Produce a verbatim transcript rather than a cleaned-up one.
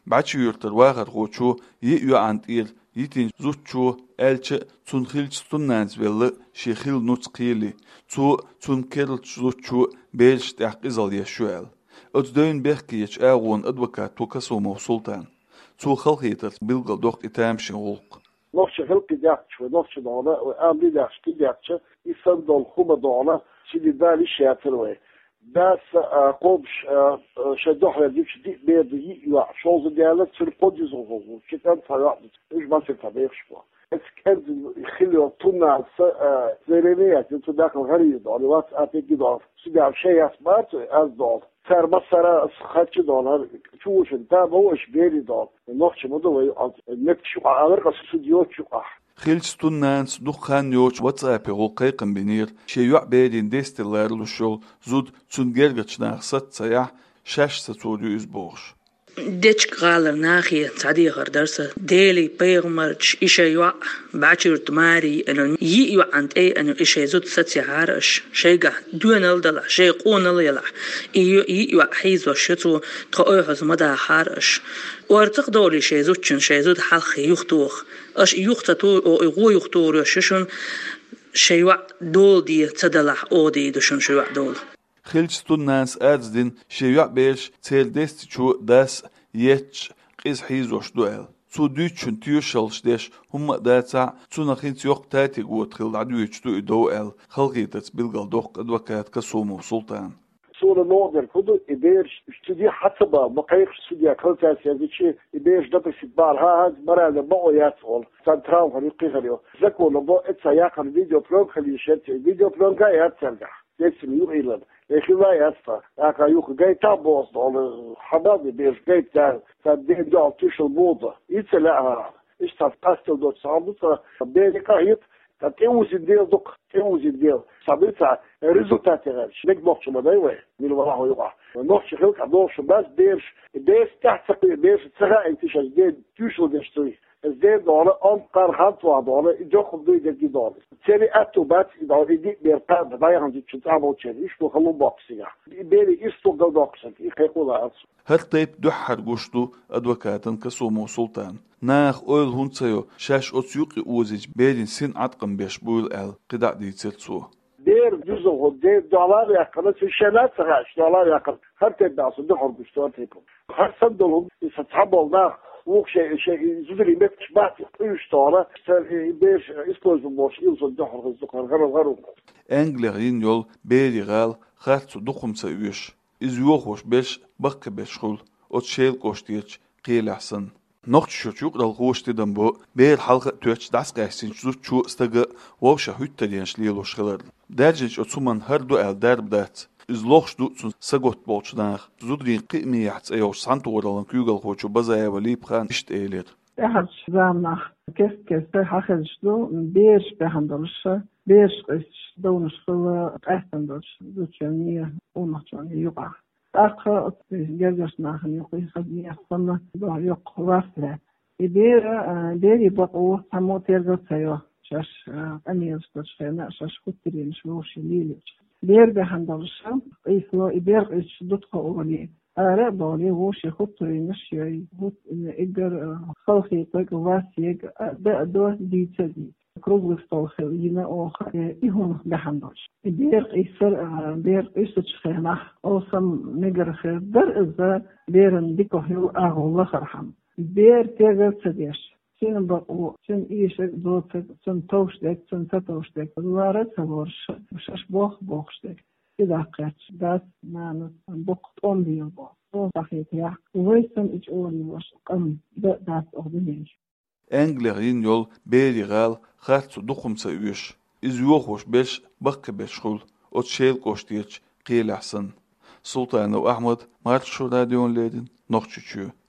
بعد يرتر واخر غوشو يئو عندير يتين زوتشو ألش تنخيل ستنانز ولا شيخيل نوتقيلي تو تنكرل زوتشو بيلش تحقيزال يشوال أتدين بيحكيش أغون أدوكات توكسومو سلطان تو خلقيتر بلغل دوق إتامشن غلق نوش خلق داكش ونوش دعنا وآمي داكش داكش يسند الخومة دعنا سيدي بالي شاتروي بس قوبش شدوح لديكش دي بيدي يا شوز ديالك تلقودي زوجو كتان فراغ إيش ما تتابعش بوا كان يخلي طنا زيرينية انتو داخل غريب على واتس اب كده سيدي على شيء اسمات از دول صار مسرا خاتش دولار شوش انت بوش بيري دول نوخش مدوي نكشو على رقص استوديو شو خيلستون نانس دخان يوش واتساب غوقيقن بنير شيوع بيدين ديستلار لشول زود تنجرغتش ناخصت سياح شاش ستوريو اسبوش ديتش غالر ناخية تعدي غردرسة ديلي بيغمرش إشي يوع باچر تماري إنه ييوع عند أي إنه إشي زود ستي عارش شيء دون الدلع شيء قون اليلع ييوع حيز وشتو تقويحز مدى حارش وارتق دولي شيء زودشن شيء زود حلخ يختوخ أش يختتو أو يغو يختور يششن شيء يوع دول دي تدلع أو دي دشن شيء يوع دول خلشتون ناس أرزدين شيوع بيش تيل ديست شو داس يتش قيس حيزوش دوال سو دوتشن تيوشلش ديش هم داتا سو نخين تيوق تاتي قوت خل عدويتش دو دوال خلقيتت بلغل دوق أدوكات كسومو سلطان صورة نقدر كده إبيرش استوديو حسبة مقايقش استوديو كلتا سيادتشي إبيرش دبس بار هاز مرة لبقو ياسول سانتراو خليقي خليو زكو لبقو إتسا ياقن فيديو بلون خليه شرط فيديو بلون كا ياتسلقح يسمي يغيلن لكن لا يسطى أكا يوكو جاي تابوس على حبابي بيرش جاي تان فدين دو عطيش الموضة يتسلقها إيش تفقستل دو تصابطة بيني كايت تتوز الديل دوك تتوز الديل صابيتها ريزولتاتي غيرش ليك نوخش مدايوه من وراه يقع نوخش خلق نوخش بس بيرش بيرش تحت سقي بيرش تسرع انتش ازدين تيوشو ديشتوي ازدين دولة انقر خطوة دولة يجوخب دوي دي دولة تسيري اتو بات دولة يديك بيرتاب باي عندي تشتعبو تشيري ايش بخلو باقسيها بيري ايستو قل باقسك يخيقولا اتسو هر طيب دحر قشتو أدوكاتن كسومو سلطان ناخ أول هونسيو شاش أتسيوقي أوزيج بيرين سين عدقن بيشبول ال قدع دي تسلسو دير جزء دير دولار يقل في الشنات سغاش دولار يقل هر تبع صدق بشتوار تيكم هر صدقهم يستحبوا الله وق شيء شيء زودري متش بعد ايش طالع بيش اسكوز موش يوصل دحر غزق غير غير انجليين يول بيري غال خاطر دقم سيوش iz yoxoş beş bakka beşgul ot şel qoştiyç qiyel ahsan noqt şuçuq dal qoştidan bu bel halqa töç das qaysin şu staga wosha hütteliyen şlielo şqalar derjinç otsuman har du el derbdat iz loxdu sun sagot bolçdan zudrin qimiyat ayoş santoralan kügal qoçu bazaya valip khan işt eler احد زامنا كيف كيف حاخذشلو بيش بهندلش بيش دونش خلا احتندلش دوتشانية ونحجانية يقع أخا جرجش ناخن يقي خدني أخصنا يق وافلة يبير بيري بقو همو تيرجو تيو شاش أميز تشفينا شاش كترين شوش ليليش بير بهندلش إيسلو يبير إيش دوتخو أولي أرى بالي وش يخطر نشيء هو إجر خلقي طيق واسيق دو دي تدي كروز وستوخي ينا أو إيهم بحندش بير إيسر بير إيسر شخينا أوسم نجر خير در إذا بيرن ديكو هيو أغو الله خرحم بير تيجر تديش سين بقو سين إيش دوت سين توش ديك سين تتوش ديك دوارة تبورش مشاش بوخ بوخش ديك إذا قاتش بس ما نبقت أم بيوبا أو صحيح يا ويسن إيش أولي وش قم بس أخدنيش انجليين يول بيري غال خاطر دقم سيوش iz yoxoş beş bakka beşgul ot şel qoştiyç qiyel ahsan Sultan Ahmed Marşu radyon ledin noqçuçu